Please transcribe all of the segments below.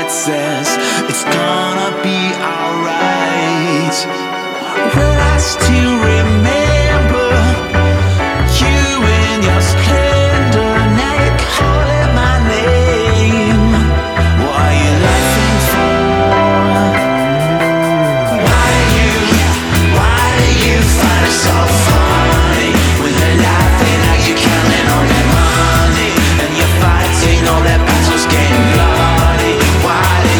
it says it's gonna be alright. Well, I still remember you in your splendor. Now you're calling my name. What are you laughing for? Why do you find it so funny when they're laughing like you're counting on their money and you're fighting all their battles getting bloody? Why do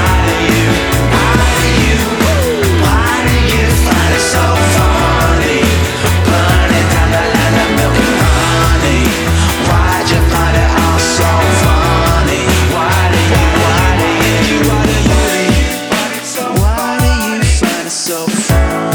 you find it so funny burning down the land of milk and honey? Why'd you find it all so funny? Why do you find it so funny?